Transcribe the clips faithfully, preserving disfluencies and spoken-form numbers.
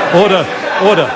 Order, order.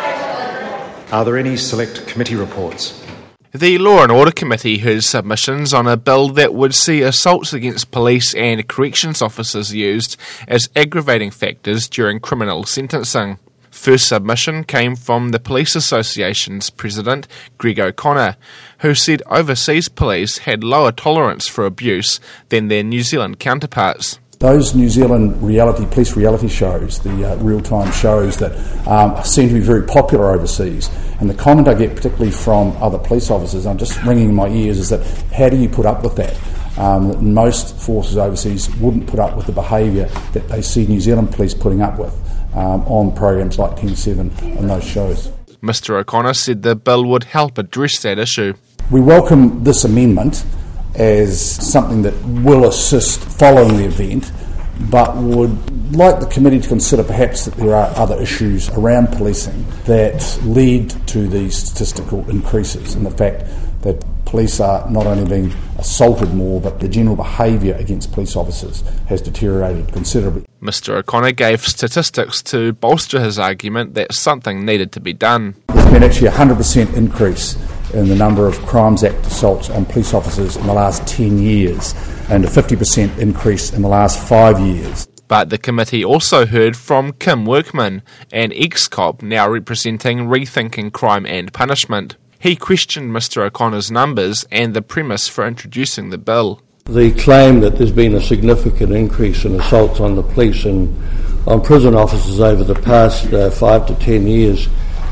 Are there any select committee reports? The Law and Order Committee heard submissions on a bill that would see assaults against police and corrections officers used as aggravating factors during criminal sentencing. First submission came from the Police Association's president, Greg O'Connor, who said overseas police had lower tolerance for abuse than their New Zealand counterparts. Those New Zealand reality police reality shows, the uh, real-time shows that um, seem to be very popular overseas, and the comment I get particularly from other police officers, I'm just ringing in my ears, is that how do you put up with that? Um, most forces overseas wouldn't put up with the behaviour that they see New Zealand police putting up with um, on programs like ten seven and those shows. Mister O'Connor said the bill would help address that issue. We welcome this amendment as something that will assist following the event, but would like the committee to consider perhaps that there are other issues around policing that lead to these statistical increases, and the fact that police are not only being assaulted more, but the general behaviour against police officers has deteriorated considerably. Mister O'Connor gave statistics to bolster his argument that something needed to be done. There's been actually a one hundred percent increase in the number of Crimes Act assaults on police officers in the last ten years, and a fifty percent increase in the last five years. But the committee also heard from Kim Workman, an ex-cop now representing Rethinking Crime and Punishment. He questioned Mister O'Connor's numbers and the premise for introducing the bill. The claim that there's been a significant increase in assaults on the police and on prison officers over the past uh, five to ten years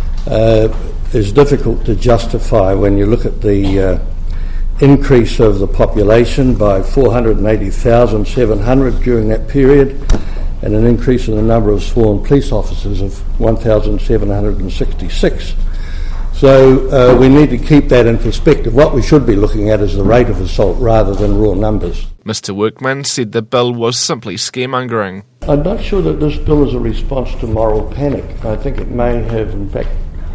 uh, is difficult to justify when you look at the uh, increase of the population by four hundred eighty thousand seven hundred during that period, and an increase in the number of sworn police officers of one thousand seven hundred sixty-six. So uh, we need to keep that in perspective. What we should be looking at is the rate of assault rather than raw numbers. Mister Workman said the bill was simply scaremongering. I'm not sure that this bill is a response to moral panic. I think it may have, in fact,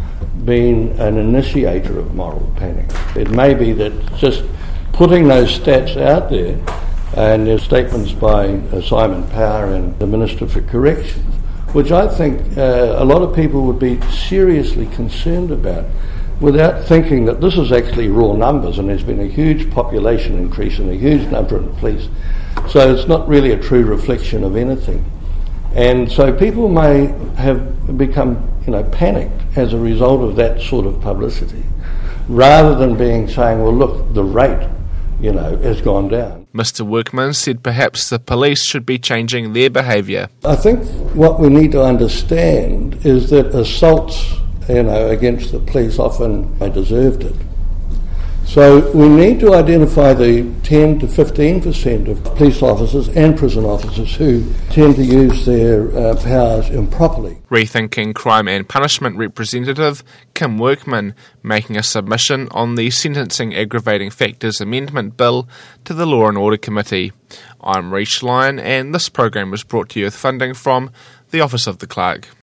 been an initiator of moral panic. It may be that just putting those stats out there, and there's statements by uh, Simon Power and the Minister for Corrections, which I think uh, a lot of people would be seriously concerned about, without thinking that this is actually raw numbers, and there's been a huge population increase and a huge number of police. So it's not really a true reflection of anything. And so people may have become, you know, panicked as a result of that sort of publicity, rather than being saying, well, look, the rate, you know, has gone down. Mister Workman said perhaps the police should be changing their behaviour. I think what we need to understand is that assaults, you know, against the police often are deserved it. So we need to identify the ten to fifteen percent of police officers and prison officers who tend to use their uh, powers improperly. Rethinking Crime and Punishment representative Kim Workman making a submission on the Sentencing Aggravating Factors Amendment Bill to the Law and Order Committee. I'm Rhys Lyon, and this program was brought to you with funding from the Office of the Clerk.